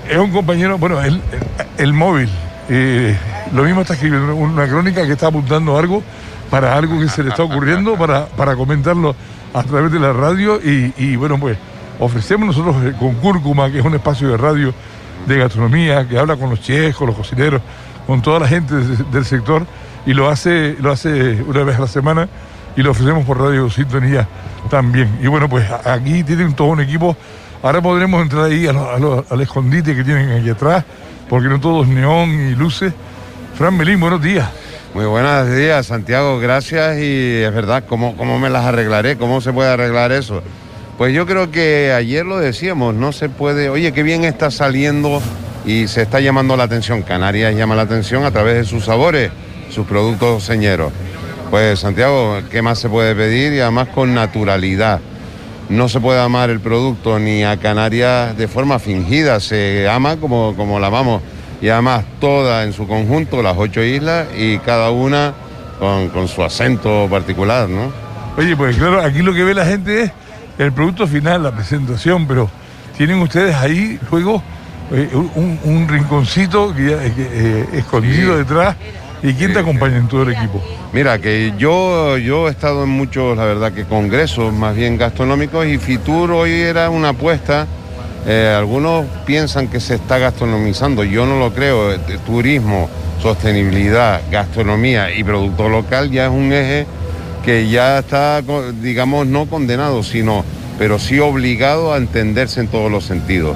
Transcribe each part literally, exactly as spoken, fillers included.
es un compañero, bueno, el, el, el móvil. Eh, lo mismo está escribiendo una crónica que está apuntando algo para algo que se le está ocurriendo, para, para comentarlo a través de la radio. Y, y bueno, pues ofrecemos nosotros con Cúrcuma, que es un espacio de radio de gastronomía, que habla con los chefs, con los cocineros, con toda la gente de, del sector, y lo hace, lo hace una vez a la semana, y lo ofrecemos por Radio Sintonía también. Y bueno, pues aquí tienen todo un equipo. Ahora podremos entrar ahí a lo, a lo, al escondite que tienen aquí atrás, porque no todo es neón y luces. Fran Melín, buenos días. Muy buenos días, Santiago, gracias. Y es verdad, ¿cómo, cómo me las arreglaré? ¿Cómo se puede arreglar eso? Pues yo creo que ayer lo decíamos, no se puede... Oye, qué bien está saliendo y se está llamando la atención. Canarias llama la atención a través de sus sabores, sus productos señeros. Pues Santiago, ¿qué más se puede pedir? Y además con naturalidad. No se puede amar el producto ni a Canarias de forma fingida, se ama como, como la amamos. Y además toda en su conjunto, las ocho islas, y cada una con, con su acento particular, ¿no? Oye, pues claro, aquí lo que ve la gente es el producto final, la presentación, pero tienen ustedes ahí luego eh, un, un rinconcito que, que, eh, escondido sí. detrás. ¿Y quién te acompaña en todo el equipo? Mira, que yo, yo he estado en muchos, la verdad, que congresos más bien gastronómicos, y Fitur hoy era una apuesta. Eh, algunos piensan que se está gastronomizando, yo no lo creo. Turismo, sostenibilidad, gastronomía y producto local ya es un eje que ya está, digamos, no condenado, sino, pero sí obligado a entenderse en todos los sentidos.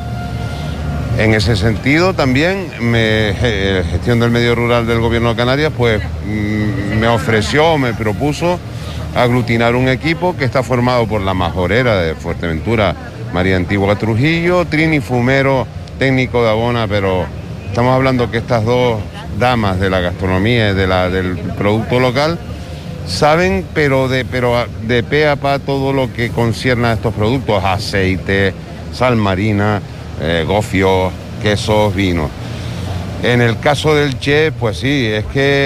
En ese sentido también, me, eh, gestión del medio rural del Gobierno de Canarias, pues mm, me ofreció, me propuso aglutinar un equipo que está formado por la majorera de Fuerteventura, María Antigua Trujillo, Trini Fumero, técnico de Abona, pero estamos hablando que estas dos damas de la gastronomía y de la, del producto local saben, pero de, pero de pe a pa todo lo que concierne a estos productos, aceite, sal marina, eh, gofios, quesos, vinos. En el caso del chef, pues sí, es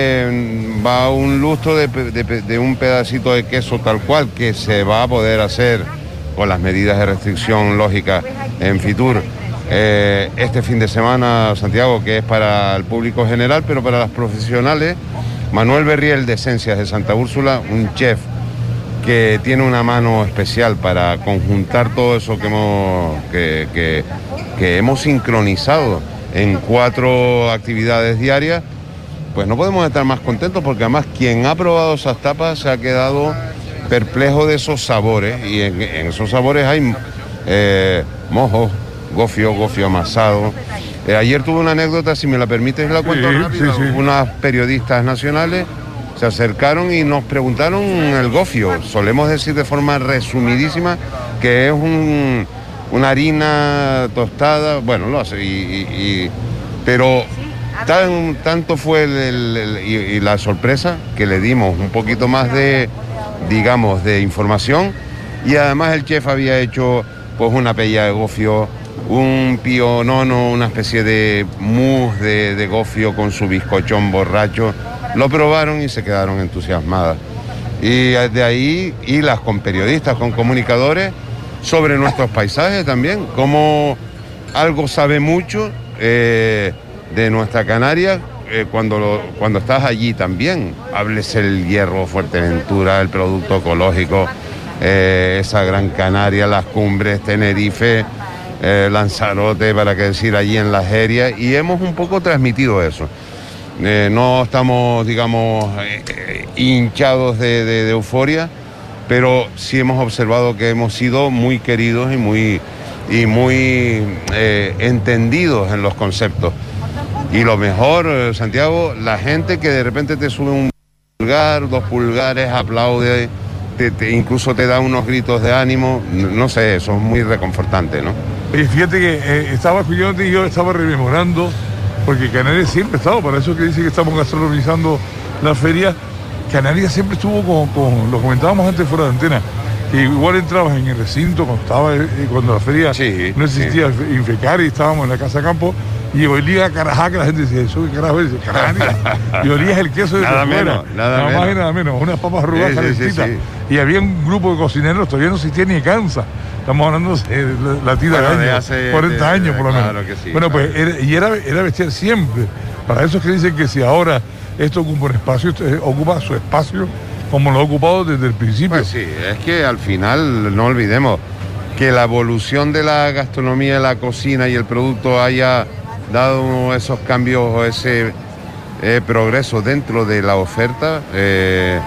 que va un lustro de, de, de un pedacito de queso tal cual que se va a poder hacer con las medidas de restricción lógicas en Fitur. Eh, este fin de semana, Santiago, que es para el público general, pero para los profesionales, Manuel Berriel de Esencias de Santa Úrsula, un chef que tiene una mano especial para conjuntar todo eso que hemos, que, que, que hemos sincronizado en cuatro actividades diarias, pues no podemos estar más contentos, porque además quien ha probado esas tapas se ha quedado perplejo de esos sabores, y en, en esos sabores hay eh, mojos, gofio, gofio amasado. Eh, ayer tuve una anécdota, si me la permites la cuento sí, rápido. Sí, sí. Unas periodistas nacionales se acercaron y nos preguntaron el gofio. Solemos decir de forma resumidísima que es un, una harina tostada, bueno, lo hace, y, y, y, pero tan, tanto fue el, el, el, y, y la sorpresa que le dimos un poquito más de, digamos, de información, y además el chef había hecho pues una pella de gofio, un pionono, una especie de mousse de, de gofio con su bizcochón borracho. Lo probaron y se quedaron entusiasmadas. Y de ahí, hilas con periodistas, con comunicadores, sobre nuestros paisajes también, como algo sabe mucho eh, de nuestra Canarias, eh, cuando, lo, cuando estás allí también. Hables el hierro, Fuerteventura, el producto ecológico, eh, esa Gran Canaria, las cumbres, Tenerife, eh, Lanzarote, para qué decir, allí en las Herias, y hemos un poco transmitido eso. Eh, no estamos, digamos, eh, eh, hinchados de, de, de euforia, pero sí hemos observado que hemos sido muy queridos y muy, y muy eh, entendidos en los conceptos. Y lo mejor, eh, Santiago, la gente que de repente te sube un pulgar, dos pulgares, aplaude, te, te, incluso te da unos gritos de ánimo, no, no sé, eso es muy reconfortante, ¿no? Oye, fíjate que eh, estaba escuchándote y yo estaba rememorando, porque Canarias siempre ha estado, para eso que dice que estamos gastronomizando la feria, Canarias siempre estuvo con, con, lo comentábamos antes fuera de antena, que igual entrabas en el recinto cuando estaba, eh, cuando la feria sí, no existía sí. Infecar, y estábamos en la Casa Campo, y olía a Carajá, que la gente decía, ¿eso qué carajo es? Canarias. Y olías el queso de nada fuera, menos, nada, nada menos. más y nada menos, unas papas arrugadas sí, calentitas. Sí, sí, sí. Y había un grupo de cocineros, todavía no existía ni Cansa, Estamos hablando de la, la tira bueno, de, de años, hace, cuarenta años por lo menos. Claro que sí, bueno, claro. pues, era, y era, era bestial siempre. Para eso es que dicen que si ahora esto ocupa un espacio, esto, eh, ocupa su espacio como lo ha ocupado desde el principio. Pues sí, es que al final no olvidemos que la evolución de la gastronomía, la cocina y el producto haya dado esos cambios o ese eh, progreso dentro de la oferta eh,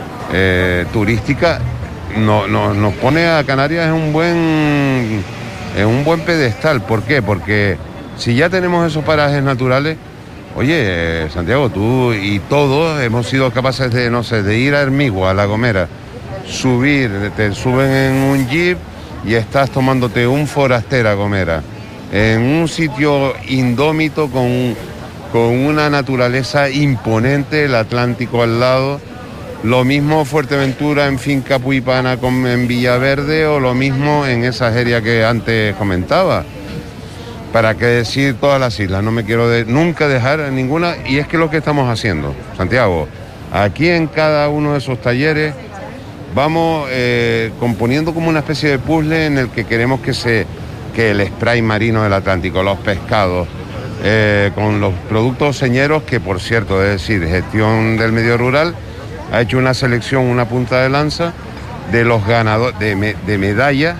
eh, turística, no, no, nos pone a Canarias en un buen, en un buen pedestal. ¿Por qué? Porque si ya tenemos esos parajes naturales, oye, Santiago, tú y todos hemos sido capaces de, no sé, de ir a Hermigua, a La Gomera, subir, te suben en un jeep y estás tomándote un Forastera Gomera, en un sitio indómito con, con una naturaleza imponente, el Atlántico al lado. Lo mismo Fuerteventura en Finca Puipana con, en Villaverde, o lo mismo en esa feria que antes comentaba. ¿Para qué decir todas las islas? No me quiero de, nunca dejar ninguna, y es que lo que estamos haciendo, Santiago, aquí en cada uno de esos talleres vamos eh, componiendo como una especie de puzzle en el que queremos que, se, que el spray marino del Atlántico, los pescados, eh, con los productos señeros, que por cierto, es decir, Gestión del Medio Rural ha hecho una selección, una punta de lanza de los ganadores de, me, de medalla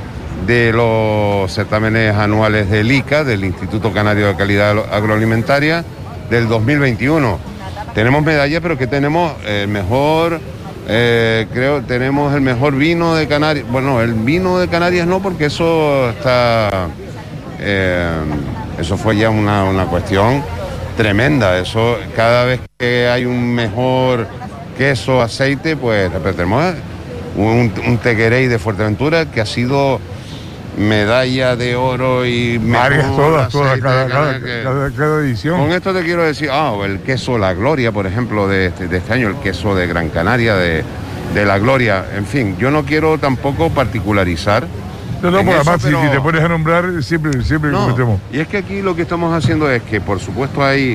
de los certámenes anuales del I C A, del Instituto Canario de Calidad Agroalimentaria, del dos mil veintiuno. Tenemos medalla, pero que tenemos el mejor, eh, creo, tenemos el mejor vino de Canarias. Bueno, el vino de Canarias no, porque eso está, eh, eso fue ya una, una cuestión tremenda. Eso, cada vez que hay un mejor queso, aceite, pues tenemos un, un tequerey de Fuerteventura que ha sido medalla de oro y varias, todas, todas, cada, cada, que... cada, cada edición. Con esto te quiero decir, ah, el queso La Gloria, por ejemplo, de este, de este año, el queso de Gran Canaria, de, de La Gloria, en fin, yo no quiero tampoco particularizar. No, no, por eso, además, pero... si, si te pones a nombrar, siempre, siempre no, cometemos. Y es que aquí lo que estamos haciendo es que, por supuesto, hay,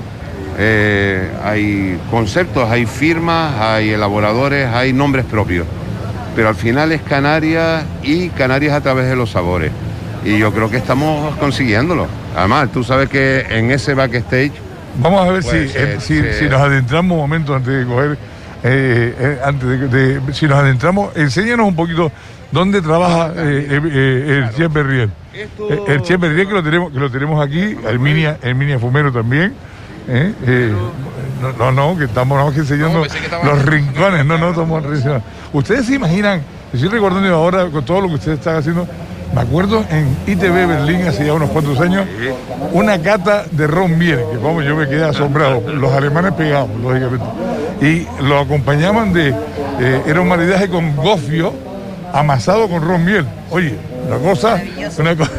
eh, hay conceptos, hay firmas, hay elaboradores, hay nombres propios. Pero al final es Canarias, y Canarias a través de los sabores. Y yo creo que estamos consiguiéndolo. Además, tú sabes que en ese backstage... Vamos a ver pues, si, eh, eh, si, se... si nos adentramos un momento antes de coger... Eh, eh, antes de, de... Si nos adentramos, enséñanos un poquito dónde trabaja eh, eh, eh, el chef Berriel. Esto... Eh, el chef Berriel, que lo tenemos, que lo tenemos aquí, Herminia, Herminia Fumero también. Eh, eh, no, no, no, que estamos nada más que enseñando no, que los rincones, no, no, estamos enseñando. Ustedes se imaginan, estoy recordando ahora con todo lo que ustedes están haciendo, me acuerdo en I T V Berlín hace ya unos cuantos años, una cata de ron miel, que como yo me quedé asombrado, los alemanes pegados, lógicamente, y lo acompañaban de, eh, era un maridaje con gofio amasado con ron miel. Oye, una cosa, una cosa...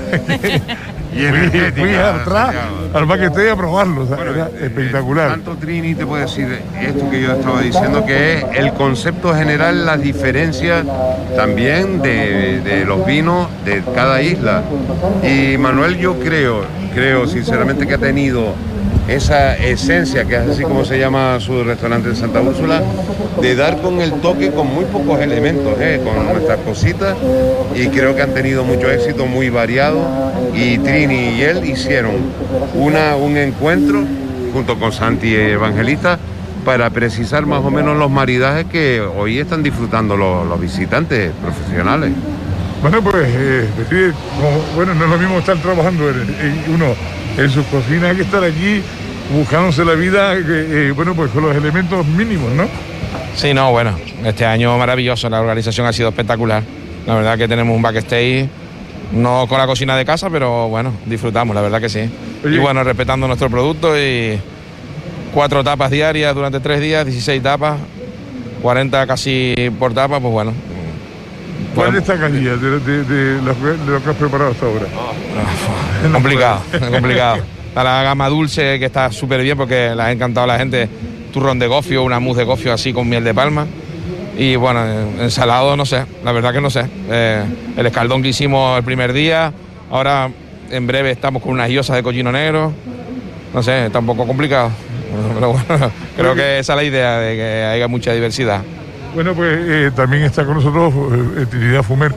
Y fui, fui atrás al backstage a probarlo, o sea, bueno, era espectacular. Tanto Trini te puede decir esto que yo estaba diciendo, que es el concepto general, las diferencias también de, de los vinos de cada isla. Y Manuel, yo creo, creo sinceramente que ha tenido esa esencia, que es así como se llama su restaurante de Santa Úrsula, de dar con el toque con muy pocos elementos, ¿eh? Con nuestras cositas, y creo que han tenido mucho éxito, muy variado, y Trini y él hicieron una, un encuentro junto con Santi Evangelista para precisar más o menos los maridajes que hoy están disfrutando los, los visitantes profesionales. Bueno, pues, eh, como, bueno, no es lo mismo estar trabajando en, en uno en sus cocinas que estar aquí buscándose la vida, eh, bueno, pues con los elementos mínimos, ¿no? Sí, no, bueno, este año maravilloso, la organización ha sido espectacular. La verdad que tenemos un backstage, no con la cocina de casa, pero bueno, disfrutamos, la verdad que sí. Oye. Y bueno, respetando nuestro producto, y cuatro tapas diarias durante tres días, dieciséis tapas, cuarenta casi por tapa, pues bueno. ¿Cuál destacaría de, de, de, lo, de lo que has preparado hasta ahora? Oh, complicado, complicado. Está la gama dulce, que está súper bien porque le ha encantado a la gente. Turrón de gofio, una mousse de gofio así con miel de palma. Y bueno, ensalado, no sé, la verdad que no sé. Eh, el escaldón que hicimos el primer día, ahora en breve estamos con unas guiosas de cochino negro. No sé, está un poco complicado. Pero bueno, creo que esa es la idea, de que haya mucha diversidad. Bueno, pues eh, también está con nosotros eh, Trinidad Fumer,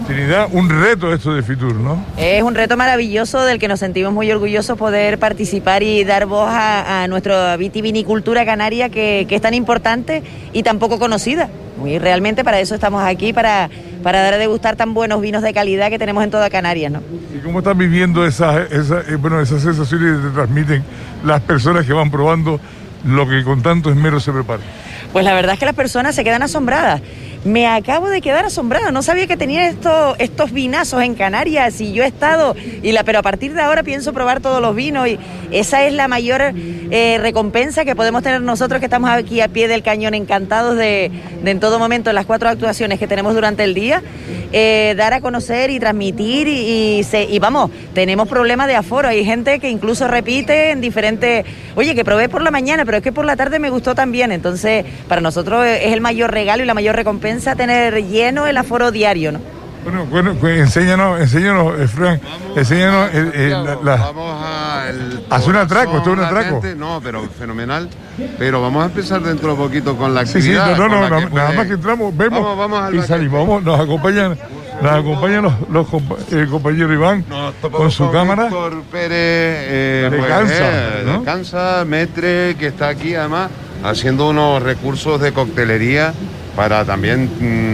Trinidad, un reto esto de Fitur, ¿no? Es un reto maravilloso del que nos sentimos muy orgullosos poder participar y dar voz a, a nuestra vitivinicultura canaria que, que es tan importante y tan poco conocida. Y realmente para eso estamos aquí, para, para dar a degustar tan buenos vinos de calidad que tenemos en toda Canarias, ¿no? ¿Y cómo están viviendo esas, esas, eh, bueno, esas sensaciones que te transmiten las personas que van probando lo que con tanto esmero se prepara? Pues la verdad es que las personas se quedan asombradas. Me acabo de quedar asombrada, no sabía que tenía esto, estos vinazos en Canarias y yo he estado, y la, pero a partir de ahora pienso probar todos los vinos y esa es la mayor eh, recompensa que podemos tener nosotros que estamos aquí a pie del cañón, encantados de, de en todo momento, en las cuatro actuaciones que tenemos durante el día, eh, dar a conocer y transmitir y, y, se, y vamos, tenemos problemas de aforo, hay gente que incluso repite en diferentes, oye, que probé por la mañana, pero es que por la tarde me gustó también, entonces para nosotros es el mayor regalo y la mayor recompensa tener lleno el aforo diario, ¿no? Bueno, bueno, pues enséñanos, enséñanos, eh, Fran, enséñanos el, el, la, la... Vamos a el hacer un atraco, esto es un atraco. Latente. No, pero fenomenal. Pero vamos a empezar dentro de poquito con la actividad. Sí, sí, no, no, no, no puede... nada más que entramos, vemos vamos, vamos y salimos. Vamos, nos acompañan, nos acompañan los, los compa el compañero Iván con su con cámara. Víctor Pérez, eh, de pues, Cansa, eh, ¿no? de Cansa, Metre, que está aquí además haciendo unos recursos de coctelería para también,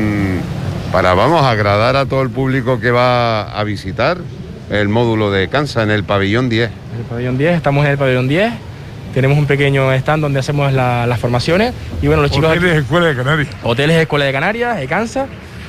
mmm, para, vamos, agradar a todo el público que va a visitar el módulo de Cansa en el pabellón diez. El pabellón diez, estamos en el pabellón diez, tenemos un pequeño stand donde hacemos la, las formaciones y bueno, los chicos... Hoteles Escuela de Canarias. Hoteles Escuela de Canarias, de Cansa.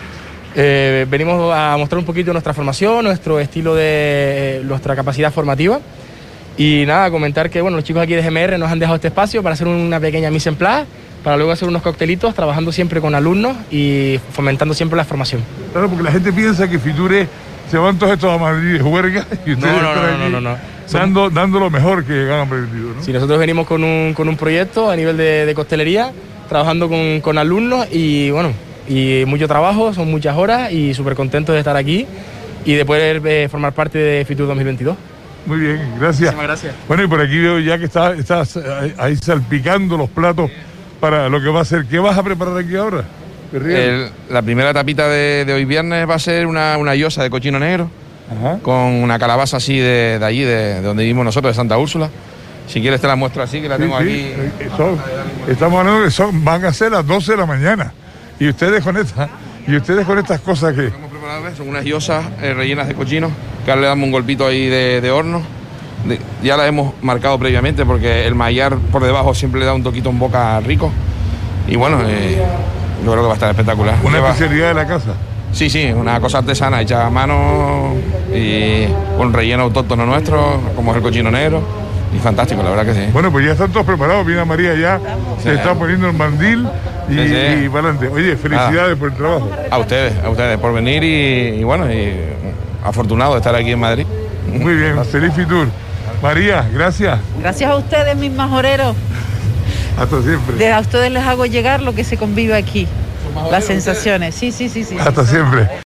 Eh, venimos a mostrar un poquito nuestra formación, nuestro estilo de... nuestra capacidad formativa. Y nada, comentar que bueno, los chicos aquí de G M R nos han dejado este espacio para hacer una pequeña mise en place, para luego hacer unos coctelitos, trabajando siempre con alumnos y fomentando siempre la formación. Claro, porque la gente piensa que Fitur es, se van todos estos a Madrid de juerga y ustedes no, no, están no, aquí no, no, no. Dando, dando lo mejor que ganan permitido, ¿no? Sí, nosotros venimos con un, con un proyecto a nivel de, de coctelería, trabajando con, con alumnos y bueno, y mucho trabajo, son muchas horas y súper contentos de estar aquí y de poder eh, formar parte de Fitur dos mil veintidós. Muy bien, gracias. Muchísimas gracias. Bueno, y por aquí veo ya que estás, estás ahí salpicando los platos para lo que va a ser. ¿Qué vas a preparar aquí ahora? El, la primera tapita de, de hoy viernes va a ser una, una llosa de cochino negro. Ajá. Con una calabaza así de, de allí, de, de donde vivimos nosotros, de Santa Úrsula. Si quieres te la muestro así, que la sí, tengo sí. aquí. Son, estamos hablando que son, van a ser las doce de la mañana. Y ustedes con esta, y ustedes con estas cosas que... Hemos preparado, son unas yosas eh, rellenas de cochino, que ahora le damos un golpito ahí de, de horno. De, ya la hemos marcado previamente porque el mallar por debajo siempre le da un toquito en boca rico. Y bueno, eh, yo creo que va a estar espectacular. ¿Una Lleva... especialidad de la casa? Sí, sí, una cosa artesana hecha a mano y con relleno autóctono nuestro, como es el cochino negro. Y fantástico, la verdad que sí. Bueno, pues ya están todos preparados. Mira, María ya sí, se está poniendo el mandil y, sí, sí. y para adelante. Oye, felicidades ah, por el trabajo. A ustedes, a ustedes por venir y, y bueno, y afortunado de estar aquí en Madrid. Muy bien, feliz Fitur. María, gracias. Gracias a ustedes, mis majoreros. Hasta siempre. De a ustedes les hago llegar lo que se convive aquí. Las sensaciones, sí, sí, sí, sí. Hasta sí. siempre.